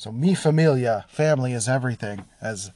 So mi familia, family is everything, as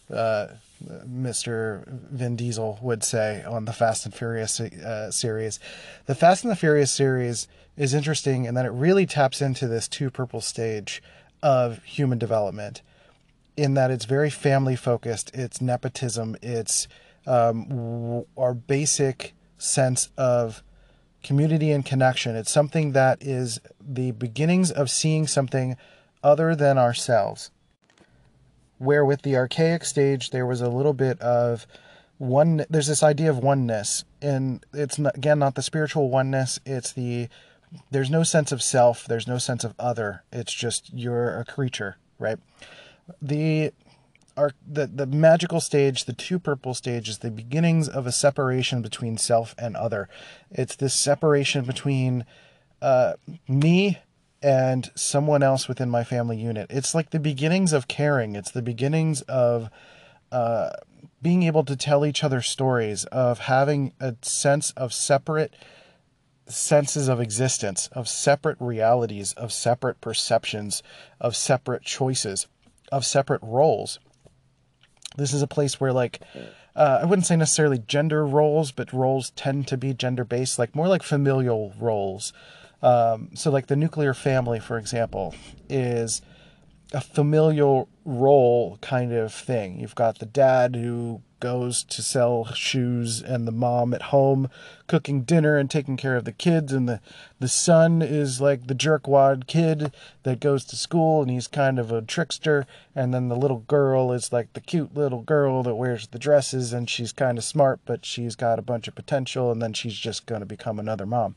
Mr. Vin Diesel would say on the Fast and Furious series. The Fast and the Furious series is interesting in that it really taps into this two purple stage of human development, in that it's very family focused, it's nepotism, it's our basic sense of community and connection. It's something that is the beginnings of seeing something other than ourselves. Where with the archaic stage, there was a little bit of one. There's this idea of oneness, and it's not, again, not the spiritual oneness. It's there's no sense of self. There's no sense of other. It's just you're a creature, right? The magical stage, the two purple stage, is the beginnings of a separation between self and other. It's this separation between me and someone else within my family unit. It's like the beginnings of caring. It's the beginnings of being able to tell each other stories, of having a sense of separate senses of existence, of separate realities, of separate perceptions, of separate choices, of separate roles. This is a place where, like, I wouldn't say necessarily gender roles, but roles tend to be gender-based, like more like familial roles. So like the nuclear family, for example, is a familial role kind of thing. You've got the dad who goes to sell shoes, and the mom at home cooking dinner and taking care of the kids, and the son is like the jerkwad kid that goes to school and he's kind of a trickster, and then the little girl is like the cute little girl that wears the dresses, and she's kind of smart, but she's got a bunch of potential, and then she's just going to become another mom.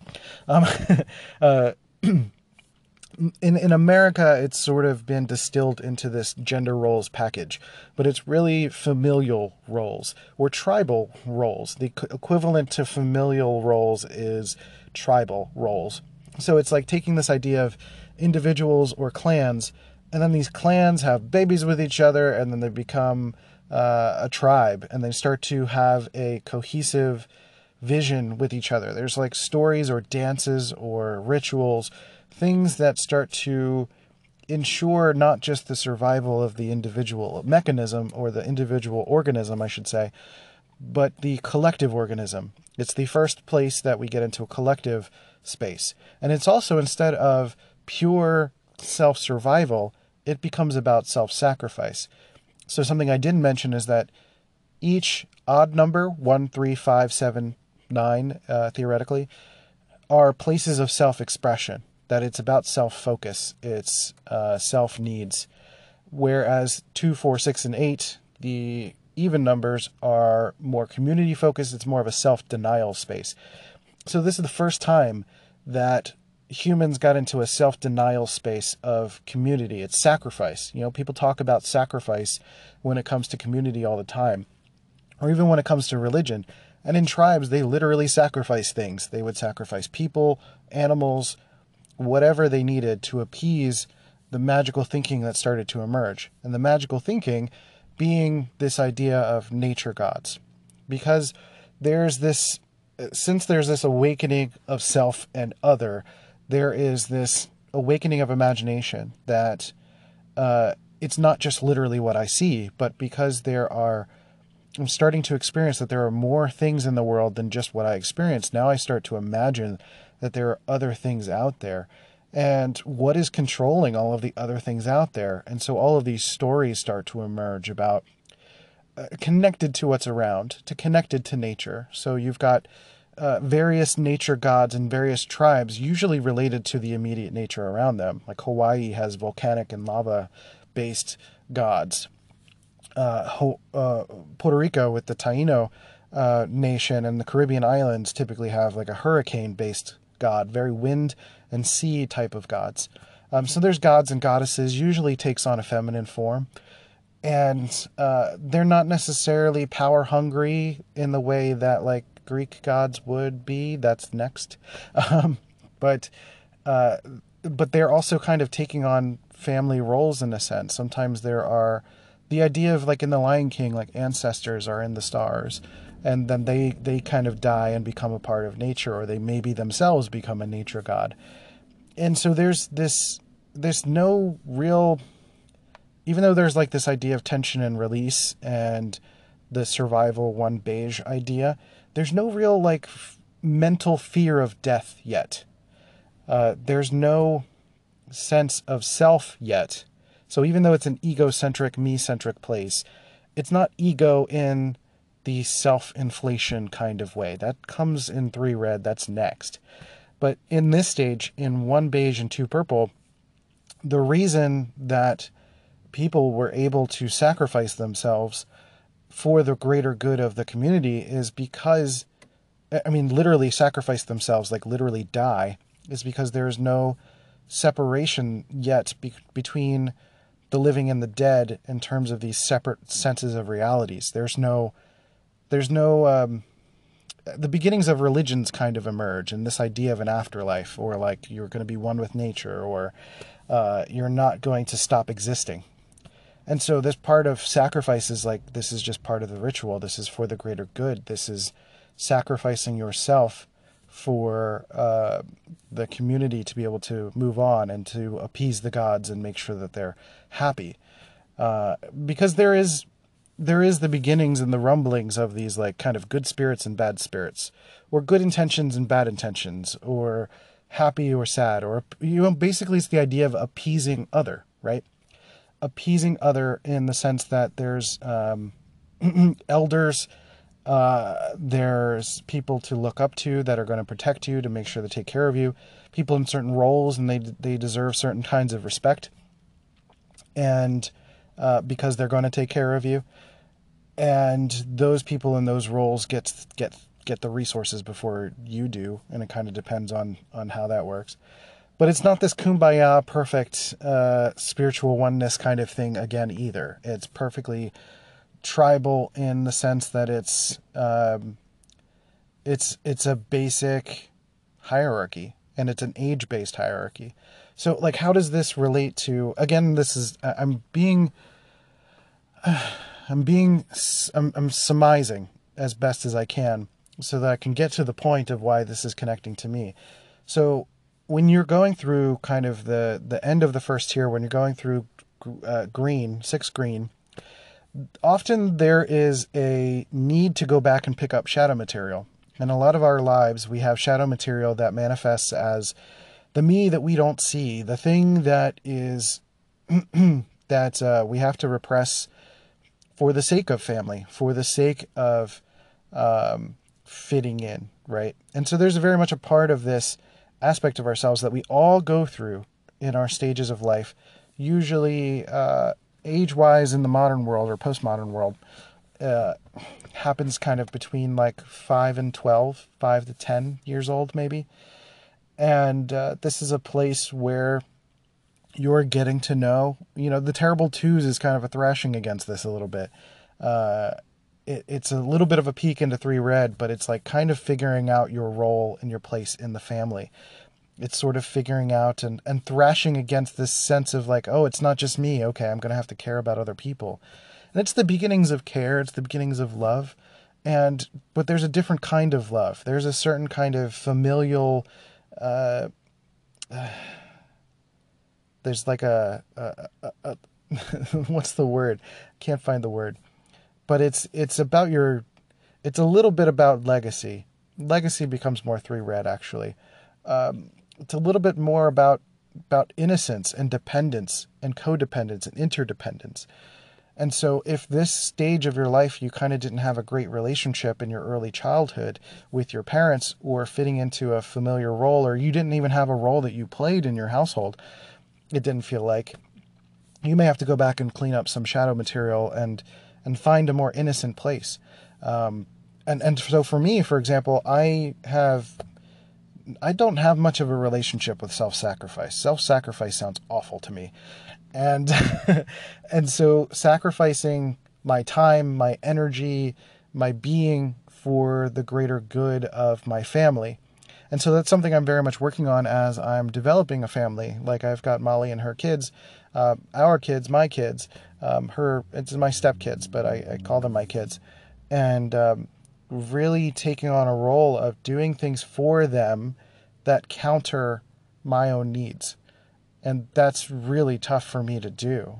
In America, it's sort of been distilled into this gender roles package, but it's really familial roles or tribal roles. The equivalent to familial roles is tribal roles. So it's like taking this idea of individuals or clans, and then these clans have babies with each other, and then they become a tribe, and they start to have a cohesive vision with each other. There's like stories or dances or rituals, things that start to ensure not just the survival of the individual mechanism, or the individual organism, I should say, but the collective organism. It's the first place that we get into a collective space. And it's also, instead of pure self-survival, it becomes about self-sacrifice. So something I didn't mention is that each odd number, 1, 3, 5, 7, 9, theoretically, are places of self-expression. That it's about self-focus, it's self-needs. Whereas 2, 4, 6, and 8, the even numbers, are more community-focused. It's more of a self-denial space. So this is the first time that humans got into a self-denial space of community. It's sacrifice. You know, people talk about sacrifice when it comes to community all the time, or even when it comes to religion. And in tribes, they literally sacrifice things. They would sacrifice people, animals, whatever they needed to appease the magical thinking that started to emerge. And the magical thinking being this idea of nature gods. Because since there's this awakening of self and other, there is this awakening of imagination that it's not just literally what I see, but because I'm starting to experience that there are more things in the world than just what I experience. Now I start to imagine that there are other things out there, and what is controlling all of the other things out there. And so all of these stories start to emerge about connected to what's around, connected to nature. So you've got various nature gods and various tribes, usually related to the immediate nature around them. Like Hawaii has volcanic and lava-based gods. Puerto Rico, with the Taino nation, and the Caribbean islands typically have like a hurricane-based god, very wind and sea type of gods. So there's gods and goddesses, usually takes on a feminine form. And they're not necessarily power hungry in the way that like Greek gods would be. That's next. But they're also kind of taking on family roles in a sense. Sometimes there are the idea of, like in The Lion King, like ancestors are in the stars, and then they kind of die and become a part of nature, or they maybe themselves become a nature god. And so there's no real even though there's like this idea of tension and release and the survival one beige idea, there's no real like mental fear of death yet. There's no sense of self yet. So even though it's an egocentric, me-centric place, it's not ego in the self-inflation kind of way. That comes in 3 red, that's next. But in this stage, in 1 beige and 2 purple, the reason that people were able to sacrifice themselves for the greater good of the community is because, I mean, literally sacrifice themselves, like literally die, is because there is no separation yet between the living and the dead in terms of these separate senses of realities. There's no the beginnings of religions kind of emerge, and this idea of an afterlife, or like you're going to be one with nature, or you're not going to stop existing. And so this part of sacrifice is like, this is just part of the ritual. This is for the greater good. This is sacrificing yourself for the community to be able to move on and to appease the gods and make sure that they're happy. Because there is the beginnings and the rumblings of these like kind of good spirits and bad spirits, or good intentions and bad intentions, or happy or sad, or, you know, basically it's the idea of appeasing other, right? Appeasing other in the sense that there's elders, there's people to look up to that are going to protect you, to make sure they take care of you, people in certain roles, and they deserve certain kinds of respect, and because they're going to take care of you, and those people in those roles get the resources before you do, and it kind of depends on how that works. But it's not this kumbaya, perfect spiritual oneness kind of thing again either. It's perfectly tribal in the sense that it's a basic hierarchy, and it's an age-based hierarchy. So like, how does this relate to, again, this is, I'm surmising as best as I can so that I can get to the point of why this is connecting to me. So when you're going through kind of the end of the first tier, when you're going through green, 6 green, often there is a need to go back and pick up shadow material. In a lot of our lives, we have shadow material that manifests as the me that we don't see, the thing that is that we have to repress for the sake of family, for the sake of fitting in, right? And so there's very much a part of this aspect of ourselves that we all go through in our stages of life, usually age-wise in the modern world or postmodern world, happens kind of between like 5 and 12, 5 to 10 years old maybe. And this is a place where you're getting to know, you know, the Terrible Twos is kind of a thrashing against this a little bit. It's a little bit of a peek into 3 red, but it's like kind of figuring out your role and your place in the family. It's sort of figuring out and thrashing against this sense of like, oh, it's not just me. Okay, I'm going to have to care about other people. And it's the beginnings of care. It's the beginnings of love. But there's a different kind of love. There's a certain kind of familial, there's like a what's the word? Can't find the word. But it's about it's a little bit about legacy. Legacy becomes more 3 red actually. It's a little bit more about innocence and dependence and codependence and interdependence. And so if this stage of your life you kind of didn't have a great relationship in your early childhood with your parents, or fitting into a familiar role, or you didn't even have a role that you played in your household, it didn't feel like, you may have to go back and clean up some shadow material and find a more innocent place. And so for me, for example, I don't have much of a relationship with self-sacrifice. Self-sacrifice sounds awful to me. And and so sacrificing my time, my energy, my being for the greater good of my family. And so that's something I'm very much working on as I'm developing a family. Like I've got Molly and her kids, our kids, my kids, it's my stepkids, but I call them my kids. And really taking on a role of doing things for them that counter my own needs. And that's really tough for me to do.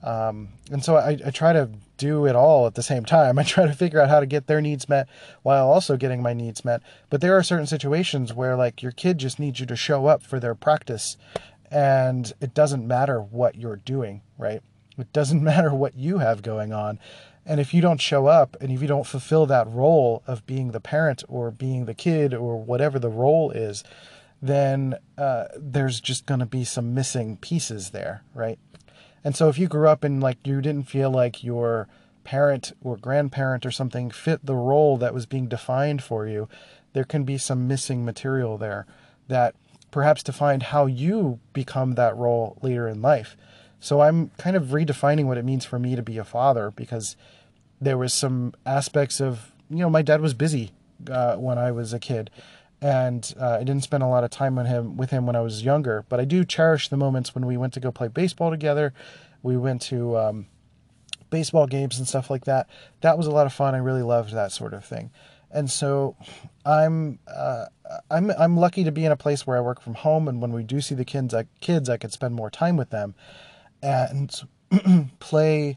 And so I try to do it all at the same time. I try to figure out how to get their needs met while also getting my needs met. But there are certain situations where like your kid just needs you to show up for their practice, and it doesn't matter what you're doing, right? It doesn't matter what you have going on. And if you don't show up and if you don't fulfill that role of being the parent or being the kid or whatever the role is, then there's just going to be some missing pieces there, right? And so if you grew up and like you didn't feel like your parent or grandparent or something fit the role that was being defined for you, there can be some missing material there that perhaps defined how you become that role later in life. So I'm kind of redefining what it means for me to be a father, because there was some aspects of, my dad was busy when I was a kid, and I didn't spend a lot of time with him when I was younger. But I do cherish the moments when we went to go play baseball together. We went to baseball games and stuff like that. That was a lot of fun. I really loved that sort of thing. And so I'm lucky to be in a place where I work from home, and when we do see the kids, I could spend more time with them and play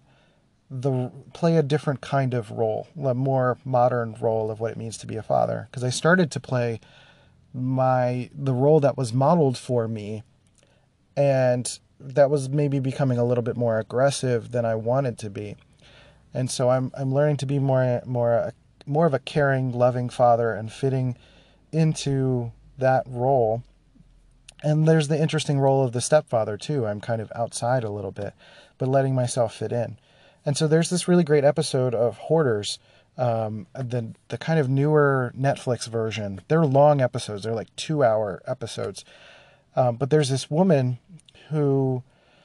a different kind of role, a more modern role of what it means to be a father. Because I started to play the role that was modeled for me, and that was maybe becoming a little bit more aggressive than I wanted to be. And so I'm learning to be more of a caring, loving father and fitting into that role. And there's the interesting role of the stepfather too. I'm kind of outside a little bit, but letting myself fit in. And so there's this really great episode of Hoarders, the kind of newer Netflix version. They're long episodes. They're like 2-hour episodes. But there's this woman who,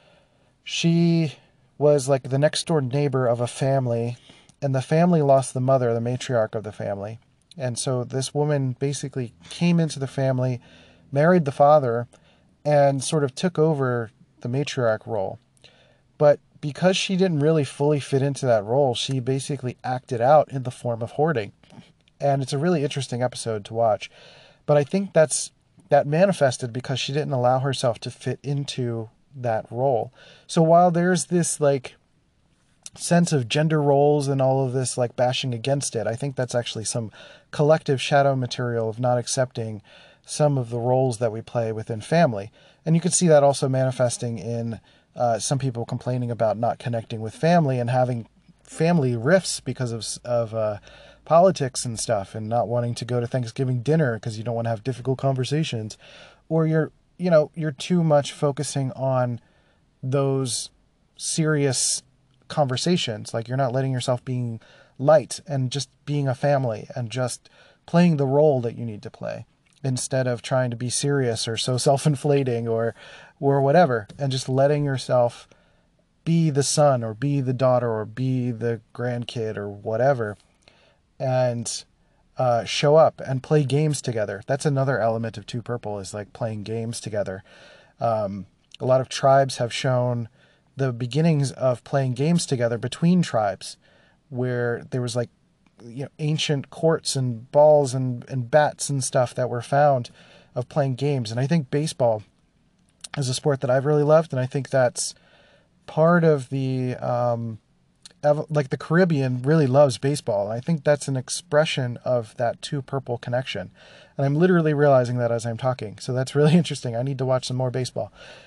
she was like the next door neighbor of a family, and the family lost the mother, the matriarch of the family. And so this woman basically came into the family, married the father, and sort of took over the matriarch role. But because she didn't really fully fit into that role, she basically acted out in the form of hoarding. And it's a really interesting episode to watch. But I think that manifested because she didn't allow herself to fit into that role. So while there's this like sense of gender roles and all of this like bashing against it, I think that's actually some collective shadow material of not accepting some of the roles that we play within family. And you can see that also manifesting in some people complaining about not connecting with family and having family rifts because of politics and stuff, and not wanting to go to Thanksgiving dinner because you don't want to have difficult conversations, or you're too much focusing on those serious conversations. Like you're not letting yourself being light and just being a family and just playing the role that you need to play, instead of trying to be serious or so self-inflating or whatever, and just letting yourself be the son or be the daughter or be the grandkid or whatever, and show up and play games together. That's another element of Two Purple, is like playing games together. A lot of tribes have shown the beginnings of playing games together between tribes, where there was like ancient courts and balls and bats and stuff that were found of playing games. And I think baseball is a sport that I've really loved, and I think that's part of the like the Caribbean really loves baseball. I think that's an expression of that Two Purple connection, and I'm literally realizing that as I'm talking. So that's really interesting. I need to watch some more baseball.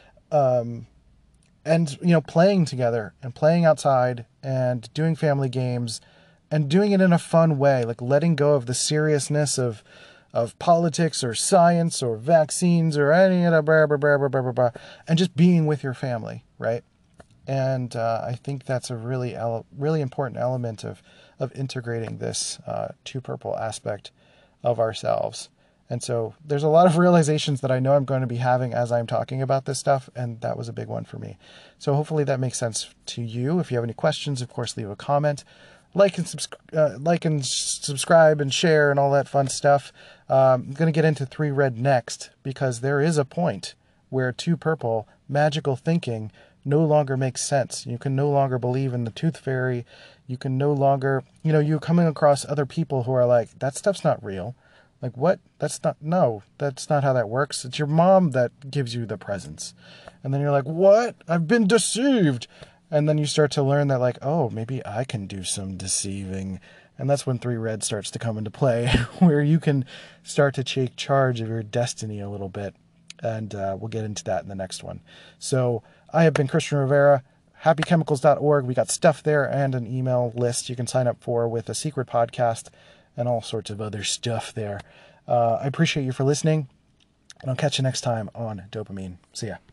And playing together and playing outside and doing family games and doing it in a fun way, like letting go of the seriousness of politics or science or vaccines or any of that blah, blah, blah, blah, blah, blah, blah, and just being with your family, right? And I think that's a really important element of integrating this Two Purple aspect of ourselves. And so there's a lot of realizations that I know I'm going to be having as I'm talking about this stuff, and that was a big one for me. So hopefully that makes sense to you. If you have any questions, of course, leave a comment. Like and subscribe and share and all that fun stuff. I'm going to get into Three Red next, because there is a point where Two Purple magical thinking no longer makes sense. You can no longer believe in the tooth fairy. You can no longer, you're coming across other people who are like, that stuff's not real. Like, what? That's not how that works. It's your mom that gives you the presents. And then you're like, what? I've been deceived. And then you start to learn that, like, oh, maybe I can do some deceiving. And that's when 3 Red starts to come into play, where you can start to take charge of your destiny a little bit. And we'll get into that in the next one. So I have been Christian Rivera, happychemicals.org. We got stuff there and an email list you can sign up for with a secret podcast and all sorts of other stuff there. I appreciate you for listening, and I'll catch you next time on Dopamine. See ya.